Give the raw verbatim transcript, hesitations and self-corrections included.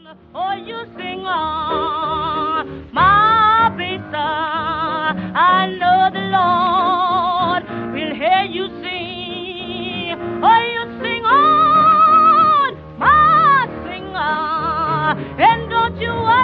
Oh, you sing on, my baby. I know the Lord will hear you sing. Oh, you sing on, my singer, and don't you